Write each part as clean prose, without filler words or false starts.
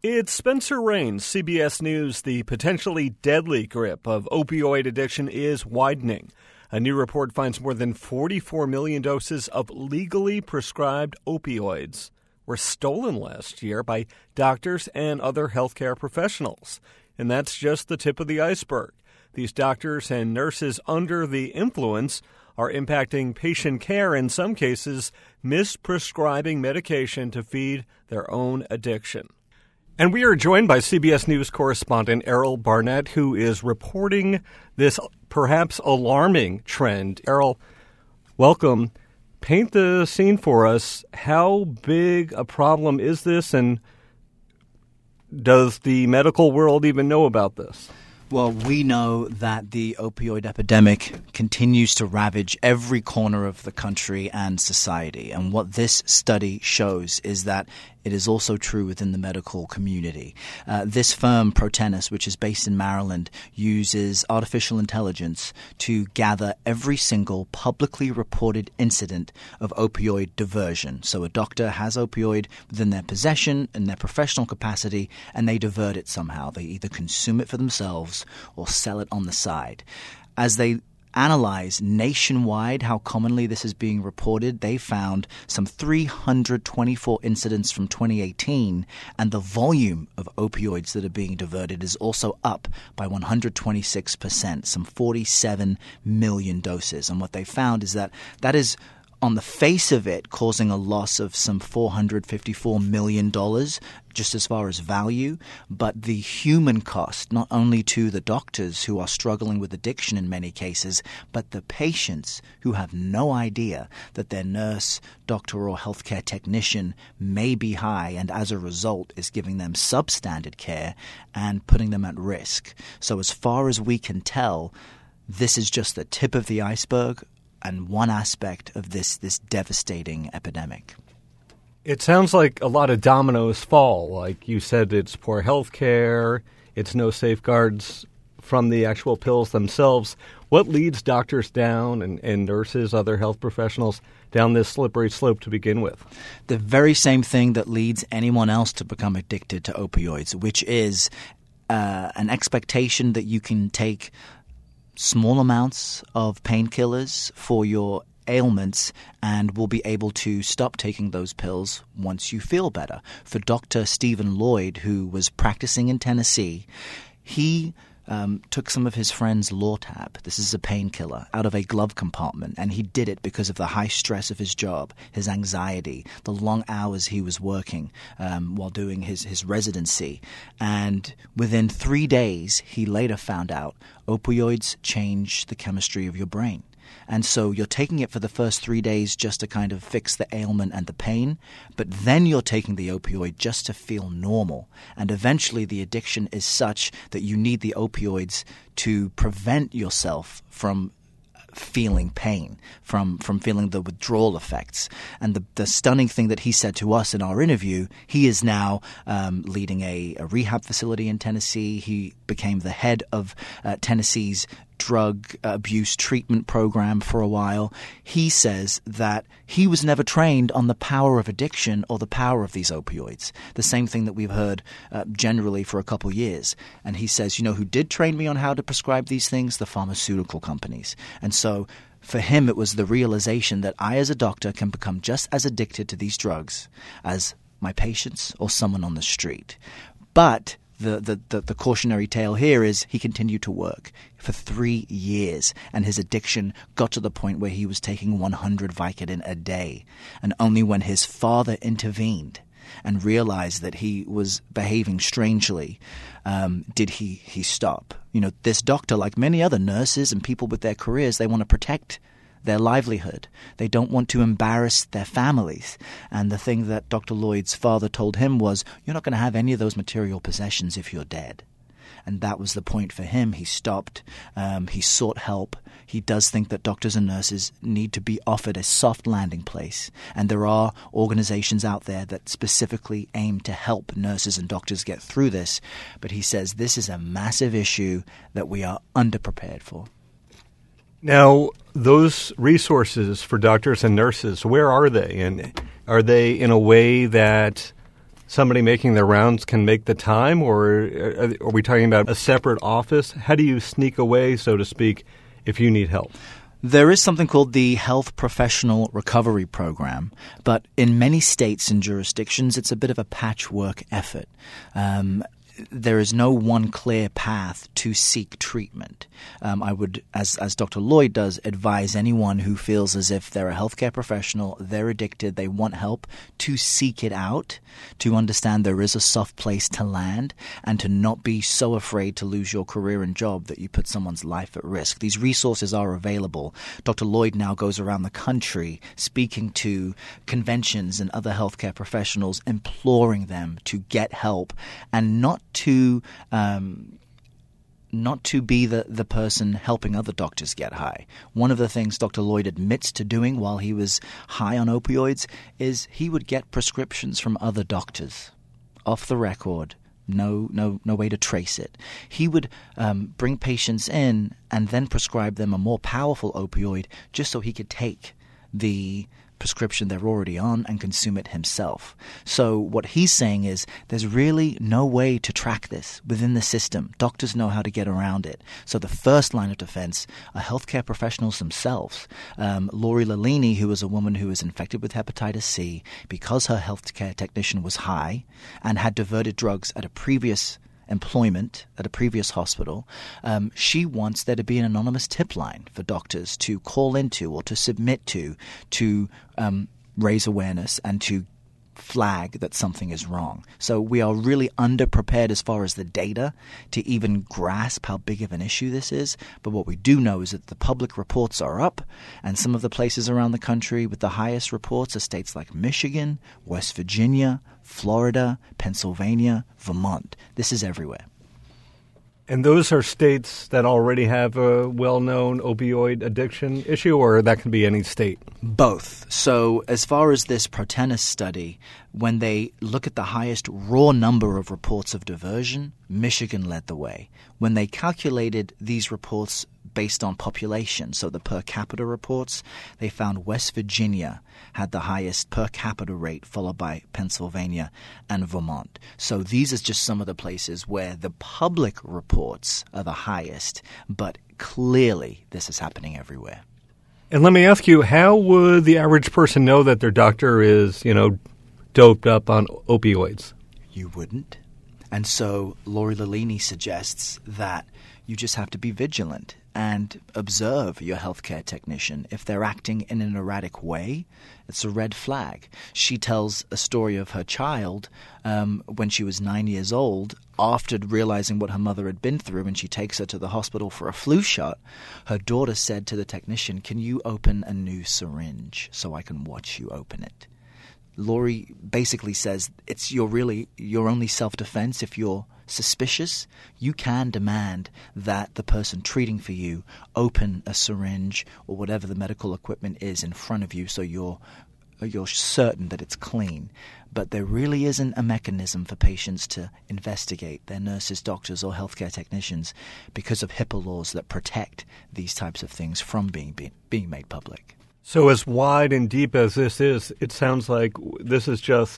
It's Spencer Rains, CBS News. The potentially deadly grip of opioid addiction is widening. A new report finds more than 44 million doses of legally prescribed opioids were stolen last year by doctors and other healthcare professionals. And that's just the tip of the iceberg. These doctors and nurses under the influence are impacting patient care, in some cases misprescribing medication to feed their own addiction. And we are joined by CBS News correspondent Errol Barnett, who is reporting this perhaps alarming trend. Errol, welcome. Paint the scene for us. How big a problem is this, and does the medical world even know about this? Well, we know that the opioid epidemic continues to ravage every corner of the country and society. And what this study shows is that it is also true within the medical community. This firm, Protenus, which is based in Maryland, uses artificial intelligence to gather every single publicly reported incident of opioid diversion. So a doctor has opioid within their possession in their professional capacity, and they divert it somehow. They either consume it for themselves or sell it on the side. As they analyze nationwide how commonly this is being reported, they found some 324 incidents from 2018, and the volume of opioids that are being diverted is also up by 126%, some 47 million doses. And what they found is that is, on the face of it, causing a loss of some $454 million just as far as value, but the human cost, not only to the doctors who are struggling with addiction in many cases, but the patients who have no idea that their nurse, doctor, or healthcare technician may be high, and as a result is giving them substandard care and putting them at risk. So as far as we can tell, this is just the tip of the iceberg and one aspect of this devastating epidemic. It sounds like a lot of dominoes fall. Like you said, it's poor health care, it's no safeguards from the actual pills themselves. What leads doctors down and nurses, other health professionals, down this slippery slope to begin with? The very same thing that leads anyone else to become addicted to opioids, which is an expectation that you can take small amounts of painkillers for your ailments and will be able to stop taking those pills once you feel better. For Dr. Stephen Lloyd, who was practicing in Tennessee, he took some of his friend's Lortab, this is a painkiller, out of a glove compartment, and he did it because of the high stress of his job, his anxiety, the long hours he was working while doing his residency. And within 3 days, he later found out opioids change the chemistry of your brain. And so you're taking it for the first 3 days just to kind of fix the ailment and the pain, but then you're taking the opioid just to feel normal. And eventually the addiction is such that you need the opioids to prevent yourself from feeling pain, from feeling the withdrawal effects. And the stunning thing that he said to us in our interview, he is now leading a rehab facility in Tennessee. He became the head of Tennessee's drug abuse treatment program for a while. He says that he was never trained on the power of addiction or the power of these opioids, the same thing that we've heard generally for a couple years. And he says, who did train me on how to prescribe these things? The pharmaceutical companies. And so for him, it was the realization that I as a doctor can become just as addicted to these drugs as my patients or someone on the street. But the cautionary tale here is he continued to work for 3 years, and his addiction got to the point where he was taking 100 Vicodin a day. And only when his father intervened and realized that he was behaving strangely did he stop. This doctor, like many other nurses and people with their careers, they want to protect their livelihood. They don't want to embarrass their families. And the thing that Dr. Lloyd's father told him was, you're not going to have any of those material possessions if you're dead. And that was the point for him. He stopped. He sought help. He does think that doctors and nurses need to be offered a soft landing place. And there are organizations out there that specifically aim to help nurses and doctors get through this. But he says this is a massive issue that we are underprepared for. Now, those resources for doctors and nurses, where are they? And are they in a way that somebody making their rounds can make the time, or are we talking about a separate office? How do you sneak away, so to speak, if you need help? There is something called the Health Professional Recovery Program, but in many states and jurisdictions, it's a bit of a patchwork effort. There is no one clear path to seek treatment. I would, as Dr. Lloyd does, advise anyone who feels as if they're a healthcare professional, they're addicted, they want help, to seek it out, to understand there is a soft place to land, and to not be so afraid to lose your career and job that you put someone's life at risk. These resources are available. Dr. Lloyd now goes around the country speaking to conventions and other healthcare professionals, imploring them to get help and not to be the person helping other doctors get high. One of the things Dr. Lloyd admits to doing while he was high on opioids is he would get prescriptions from other doctors off the record. No way to trace it. He would bring patients in and then prescribe them a more powerful opioid just so he could take the prescription they're already on and consume it himself. So what he's saying is there's really no way to track this within the system. Doctors know how to get around it. So the first line of defense are healthcare professionals themselves. Lori Lalini, who was a woman who was infected with hepatitis C because her healthcare technician was high and had diverted drugs at a previous employment at a previous hospital, she wants there to be an anonymous tip line for doctors to call into or to submit to raise awareness and to flag that something is wrong. So we are really underprepared as far as the data to even grasp how big of an issue this is. But what we do know is that the public reports are up, and some of the places around the country with the highest reports are states like Michigan, West Virginia, Florida, Pennsylvania, Vermont. This is everywhere. And those are states that already have a well-known opioid addiction issue, or that can be any state? Both. So as far as this Protenus study, when they look at the highest raw number of reports of diversion, Michigan led the way. When they calculated these reports based on population, so the per capita reports, they found West Virginia had the highest per capita rate, followed by Pennsylvania and Vermont. So these are just some of the places where the public reports are the highest, but clearly this is happening everywhere. And let me ask you, how would the average person know that their doctor is, doped up on opioids? You wouldn't. And so Lori Lalini suggests that you just have to be vigilant and observe your healthcare technician. If they're acting in an erratic way, it's a red flag. She tells a story of her child when she was 9 years old. After realizing what her mother had been through, and she takes her to the hospital for a flu shot, her daughter said to the technician, "Can you open a new syringe so I can watch you open it?" Lori basically says it's your only self-defense. If you're suspicious, you can demand that the person treating for you open a syringe or whatever the medical equipment is in front of you so you're certain that it's clean. But there really isn't a mechanism for patients to investigate their nurses, doctors, or healthcare technicians because of HIPAA laws that protect these types of things from being made public. So as wide and deep as this is, it sounds like this is just,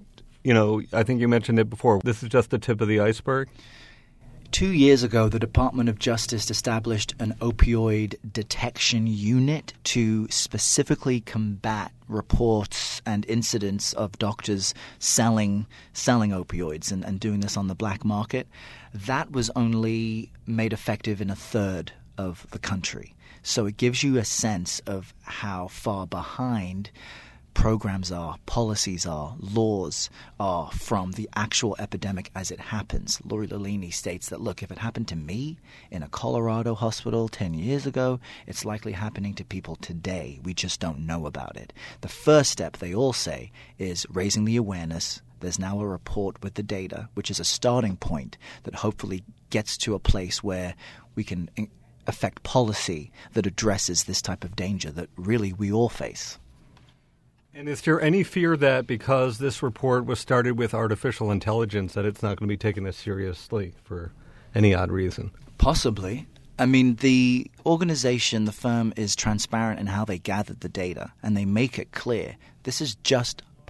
I think you mentioned it before, this is just the tip of the iceberg? 2 years ago, the Department of Justice established an opioid detection unit to specifically combat reports and incidents of doctors selling opioids and doing this on the black market. That was only made effective in a third of the country. So it gives you a sense of how far behind programs are, policies are, laws are from the actual epidemic as it happens. Lori Lalini states that, look, if it happened to me in a Colorado hospital 10 years ago, it's likely happening to people today. We just don't know about it. The first step, they all say, is raising the awareness. There's now a report with the data, which is a starting point that hopefully gets to a place where we can affect policy that addresses this type of danger that really we all face. And is there any fear that because this report was started with artificial intelligence that it's not going to be taken as seriously for any odd reason? Possibly. I mean, the organization, the firm, is transparent in how they gathered the data, and they make it clear this is just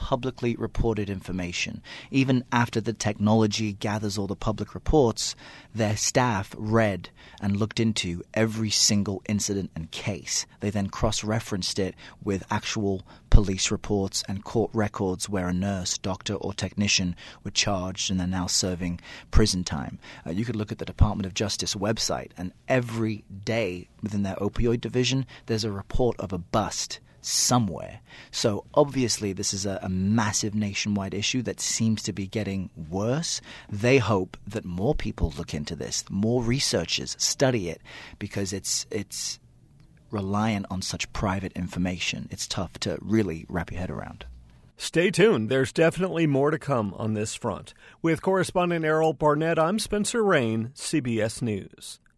publicly reported information. Even after the technology gathers all the public reports, their staff read and looked into every single incident and case. They then cross-referenced it with actual police reports and court records where a nurse, doctor, or technician were charged and are now serving prison time. You could look at the Department of Justice website, and every day within their opioid division, there's a report of a bust somewhere. So obviously this is a massive nationwide issue that seems to be getting worse. They hope that more people look into this, more researchers study it, because it's reliant on such private information. It's tough to really wrap your head around. Stay tuned. There's definitely more to come on this front. With correspondent Errol Barnett, I'm Spencer Rain, CBS News.